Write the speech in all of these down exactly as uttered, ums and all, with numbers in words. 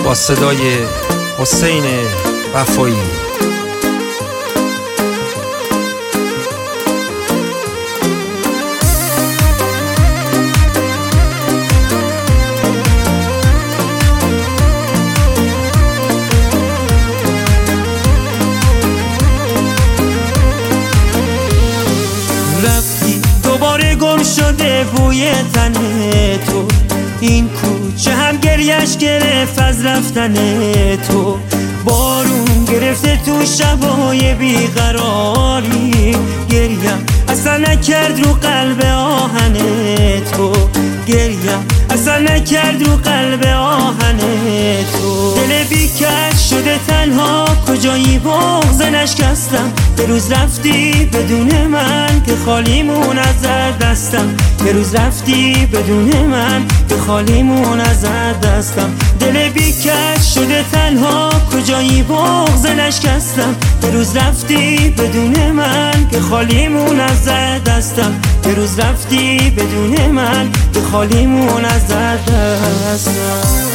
با صدای حسین وفایی. رفتی دوباره گم شده بوی تن تو، این کوچه هم گریش گرفت از رفتن تو. بارون گرفته تو شبای بیقراری، گریم اصلا نکرد رو قلب آهن تو، گریم اصلا نکرد رو قلب آهن تو. دل بیکش شده تنها، کجایی بغض نشکستم. یه روز رفتی بدون من که خالیمون از دستم، یه روز رفتی بدون من که خالیمون از دستم. دل بیکش شده تنها، کجایی بغض نشکستم. یه روز رفتی بدون من که خالیمون از دستم، یه روز رفتی بدون من که خالیمون از دستم.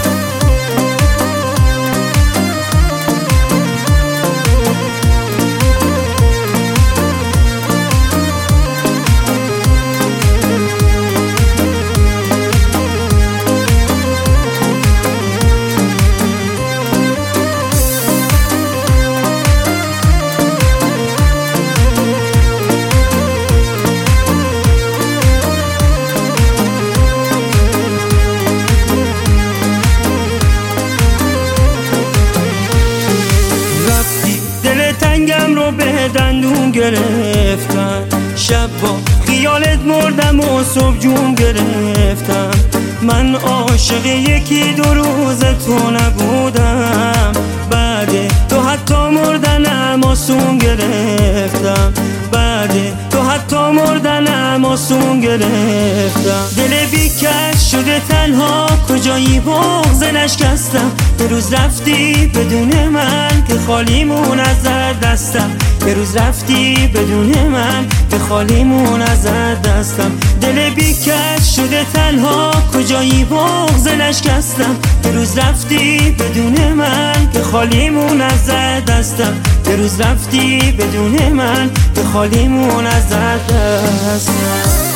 تنگم رو به دندون گرفتن، شب با خیالت مردم و صبح جون گرفتم. من عاشق یکی دو روز تو نبودم، بعد تو حتی مردنم آسون گرفتم، بعد تو حتی مردنم آسون گرفتم. دل بیکش شده تنها، کجایی بغض نشکستم. یه روز رفتی بدون من که خالیمون از دستم، یه روز رفتی بدون من که خالیمون از دستم. دل بیکش شده تنها، کجایی بغض نشکستم. یه روز رفتی بدون من که خالیمون از دستم، یه روز رفتی بدون من که خالیمون از دستم.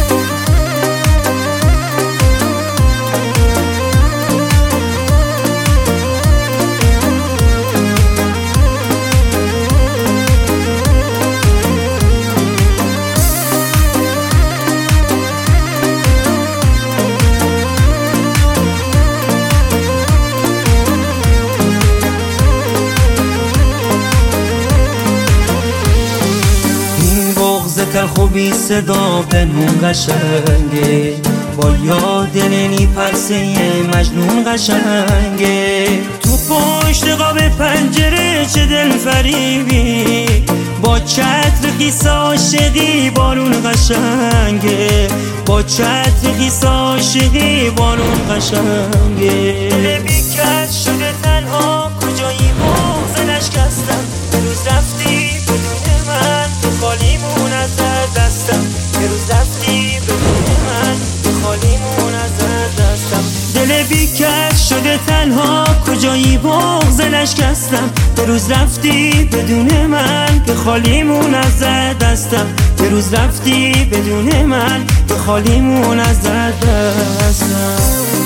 تلخ و بی صدا بنون قشنگه، با یاد نی پرسه مجنون قشنگه. تو پشت قاب پنجره چه دل فریبی، با چتر خیس عاشقی بارون قشنگه، با چتر خیس عاشقی بارون قشنگه. دل بیکش شده تنها، کجایی بغض نشکستم. یه روز رفتی بدون من که خالیمون از دستم، یه روز رفتی بدون من که خالیمون از دستم. دل بیکش شده تنها، کجایی بغض نشکستم. یه روز رفتی بدون من که خالیمون از دستم، یه روز رفتی بدون من که خالیمون از دستم.